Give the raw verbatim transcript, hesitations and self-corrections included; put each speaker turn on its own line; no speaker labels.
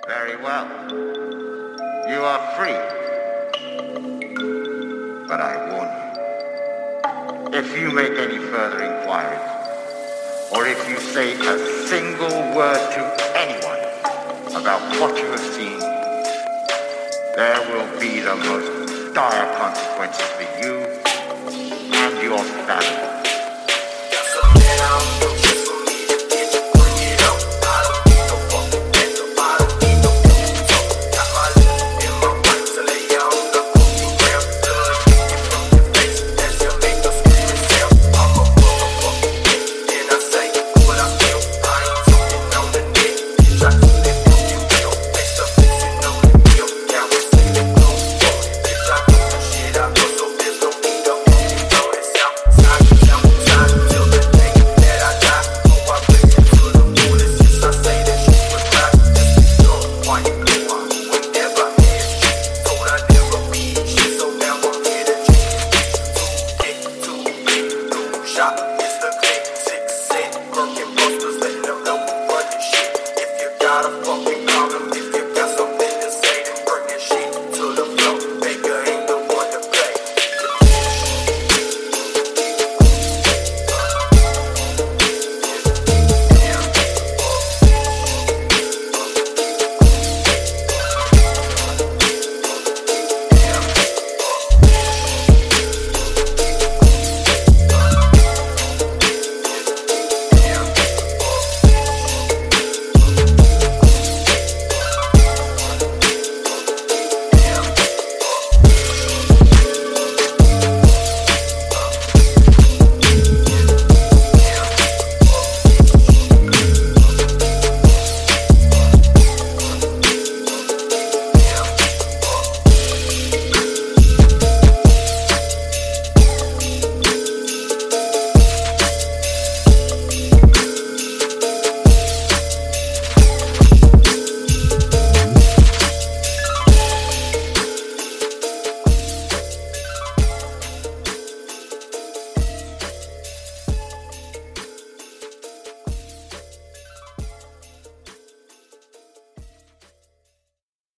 Very well. You are free. But I warn you, if you make any further inquiries, or if you say a single word to anyone about what you have seen, there will be the most dire consequences for you and your family.